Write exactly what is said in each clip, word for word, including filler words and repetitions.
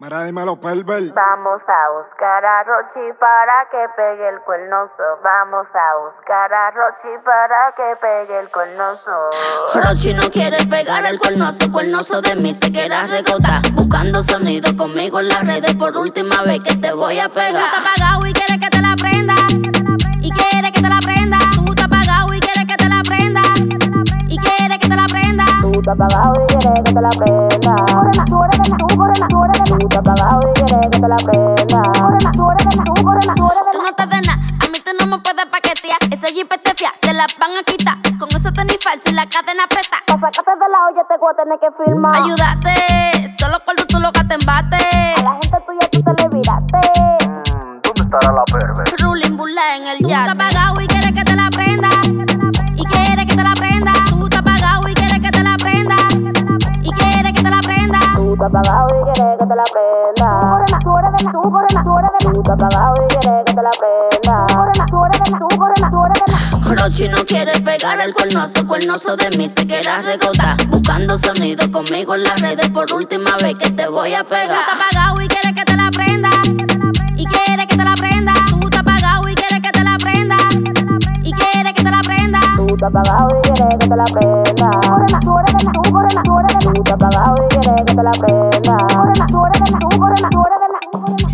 Mara, dímelo, perver. Vamos a buscar a Rochi para que pegue el cuernoso. Vamos a buscar a Rochi para que pegue el cuernoso. Rochi no quiere pegar el cuernoso, cuernoso de mí se quiere regotar. Buscando sonido conmigo en las redes, por última vez que te voy a pegar. Tú estás apagado y quieres que te la prenda. Y quieres que te la prenda. Tú estás apagado y quieres que te la prenda. Y quieres que te la prenda. Tú estás apagado y quieres que te la prenda. Corona, tú eres de la, tú corona, tú eres de la. Tú estás apagado y quieres que te la prenda. Corona, tú eres de la, tú corona, tú eres de la. Tú no te des nada, a mí tú no me puedes paquetear. Ese jeep te fia, te la van a quitar. Con ese tenis falso y la cadena preta. Pa' sacarte de la olla te voy a tener que filmar. Ayúdate, todos los cuartos tú los gastas en bate. A la gente tuya tú te le viraste. Mm, ¿dónde estará la perver? Ruling burla en el yate. Tú estás apagado y quieres que te la prenda. Y quieres que te la prenda. Tú estás apagado y quieres que te la prenda. Y quieres que te la prenda. Tú estás apagado y quieres que te la prenda. Corona, tú eres de la, tú corona, tú eres de la. Tú estás apagado y quieres que te la prenda. Corona, tú eres de la, tú corona, tú eres de la. Rochi no quiere pegar el cuernoso, cuernoso de mí se quiere regotar. Buscando sonido conmigo en las redes, por última vez que te voy a Tú pegar. estás apagado y quieres que te la prenda. Y quieres que te la prenda. Tú estás apagado y quieres que te la prenda. Y quieres que te la prenda. Tú estás apagado y quieres que te la prenda. Corona, tú eres de la, tú corona, tú eres de la. Tú estás apagado y quieres que te la prenda. Corona, tú eres de la, tú corona, tú eres de la.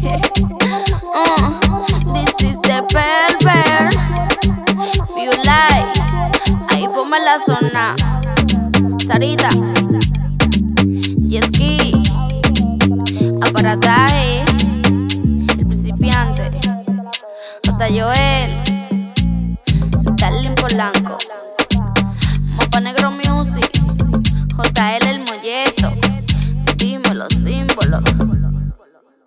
Uh, this is the pervert. You like. Ahí ponme la zona. Sarita. Yeski. Aparataje. El principiante. Hasta Joel. Darling Polanco. Mopa Negro Music. J L el Molleto. Dímelo, símbolo.